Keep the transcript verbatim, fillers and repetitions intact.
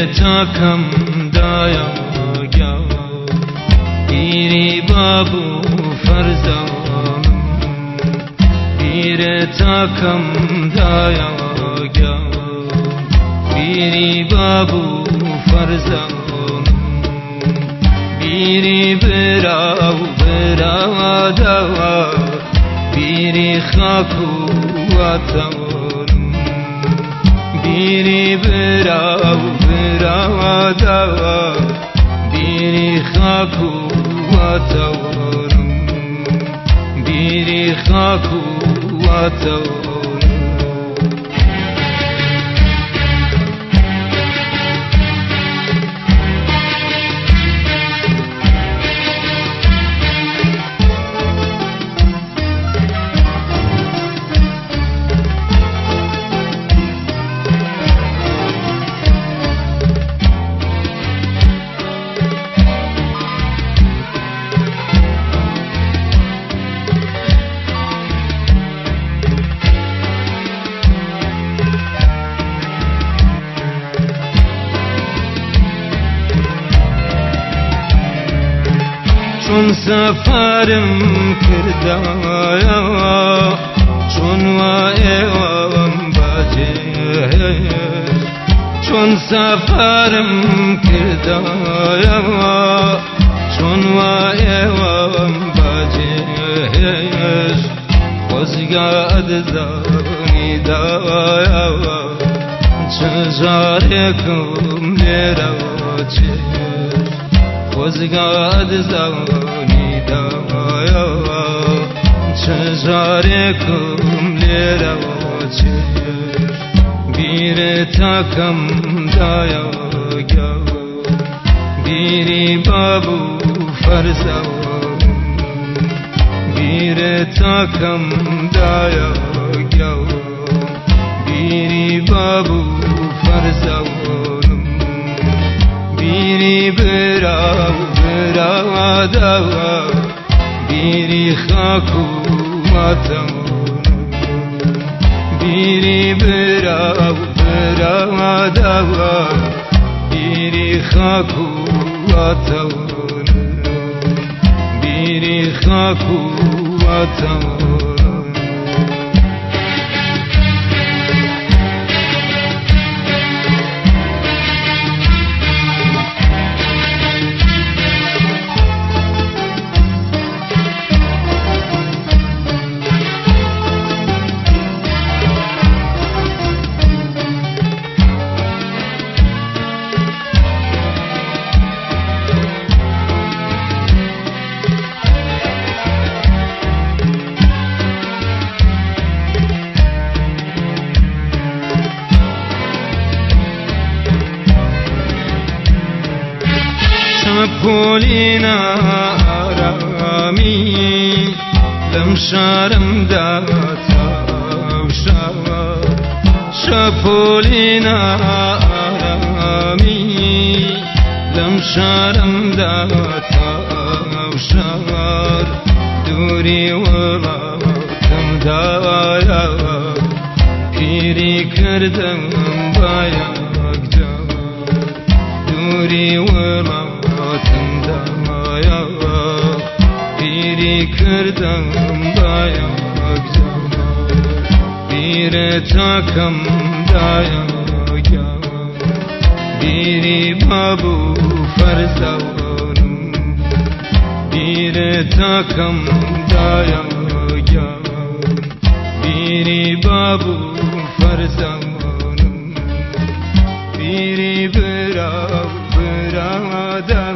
بیر تاکم دایا گیا بیری بابو فرزانم بیر تاکم دایا گیا بیری بابو فرزانم بیری براو برا دوا بیری خاکو واتم بیری براو برا دوا بیری خاکو واتم بیری خاکو واتم چون سفرم کردایا چون وایوام باجه چون سفرم کردایا چون وایوام باجه وزگاد زانی دایا چزارکم لیراچه وزگاد زانی دایا چزارکم لیراچه بیر تاکم دایا گیا بیری بابو فرزانم بیر تاکم دایا گیا بیری بابو فرزانم بیری براو برا دوا بیری خاکو واتم بیری براو برا دوا بیری خاکو واتم بیری خاکو واتم شپولينا آرامی لم شارم داتا وشا شپولينا آرامی لم شارم داتا وشار دوری ولاتم دایا پیری کردم بایا دوری ولاتم دایا پیری کردم بایا بیر تاکم دایا بیری بابو فرزانم بیر تاکم دایا بیری بابو فرزانم بیری برا برا